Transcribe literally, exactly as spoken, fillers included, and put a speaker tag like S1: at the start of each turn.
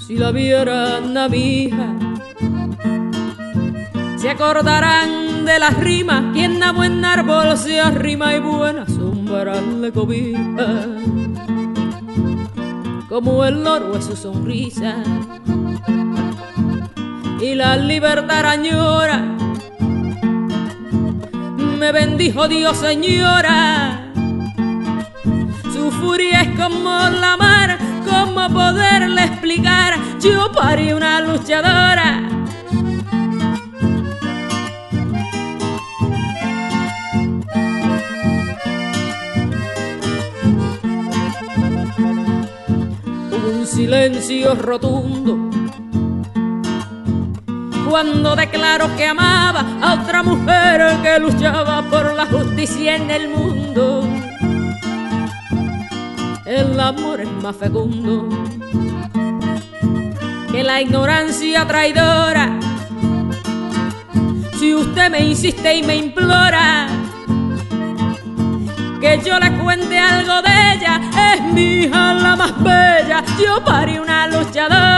S1: Si la vieran a mi hija, se acordarán de las rimas. Quien a buen árbol se arrima y buena sombra le cobija. Como el oro es su sonrisa y la libertad añora. Me bendijo Dios, señora. Su furia es como la mar. ¿Cómo poderle explicar? Yo parí una luchadora. Hubo un silencio rotundo cuando declaró que amaba a otra mujer que luchaba por la justicia en el mundo. El amor es más fecundo que la ignorancia traidora. Si usted me insiste y me implora que yo le cuente algo de ella, es mi hija la más bella. Yo parí una luchadora.